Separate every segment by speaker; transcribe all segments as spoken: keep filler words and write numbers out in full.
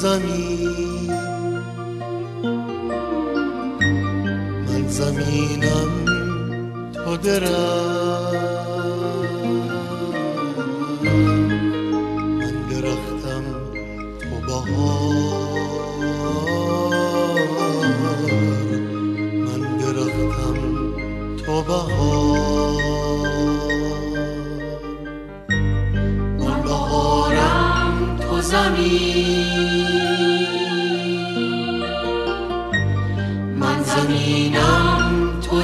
Speaker 1: زمین، من زمینم تو درم، من درختم تو بهار، من درختم تو بهار، من بهارم تو زمین، من زمینم تو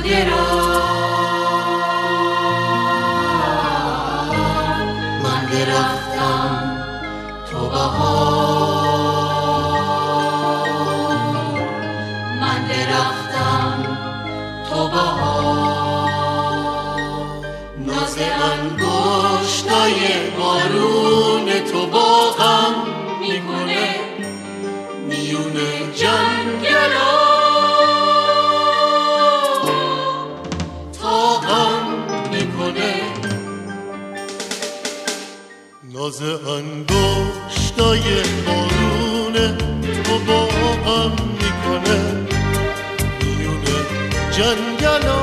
Speaker 1: درم، من درختم تو بهار، من درختم تو بهار، ناز انگشتای بارون تو باغم میکنه میون جنگلا، تاهم میکنه ناز انگشتای بارون تو باغم میکنه میون جنگلا،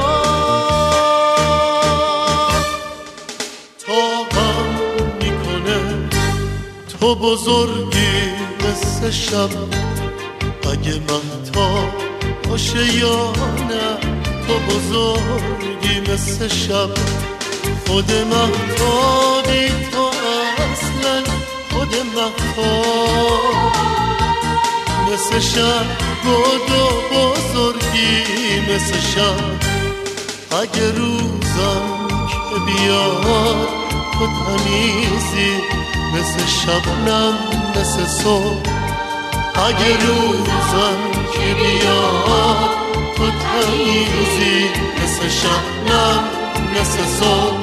Speaker 1: تاهم میکنه تو بزرگی مثل شب، اگه مهتاب باشه یا نه، تو بزرگی مثل شب، خود مهتابی تو اصلا، خود مهتاب مثل شب، بود و بزرگی مثل شب، اگه روزم که بیاد تو تمیزی مثل شبنم مثل صبح، اگه روزم که بیاد تو تمیزی مثل شبنم مثل صبح.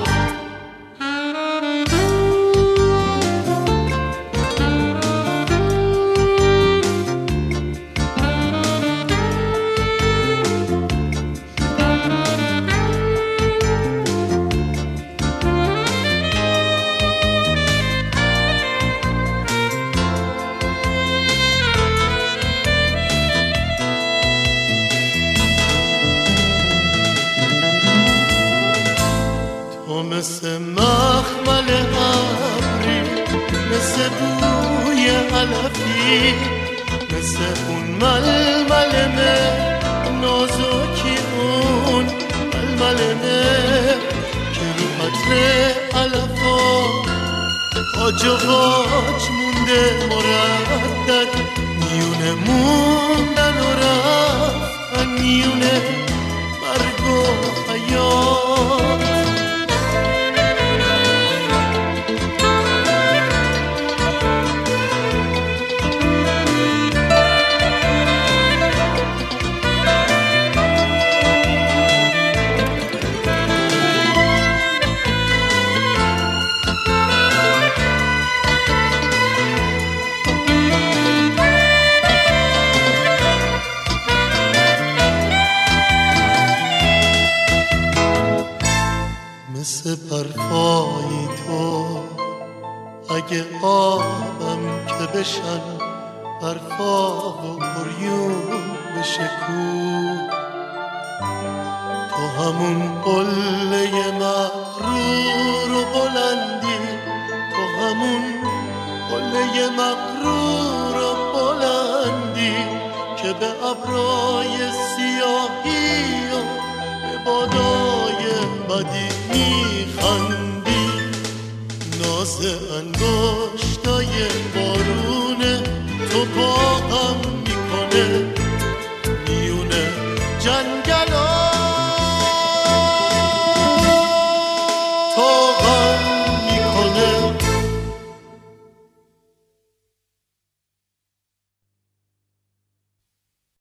Speaker 1: مثل مخمل ابری، مثل بوی علفی، مثل اون ململمه نازکی، اون ململمه که رو عطر علفا آج و واج مونده مردد، میونه موندن و رفتن میونه مرگ و حیات، مثل برفای تو اگه آبم که بشن، برفا و قریون بشه کو، تو همون قله مغرور و بلندی، تو همون قله مغرور و بلندی که به ابرای سیاهی و به بادای بدی میخندی، ناز انگشتای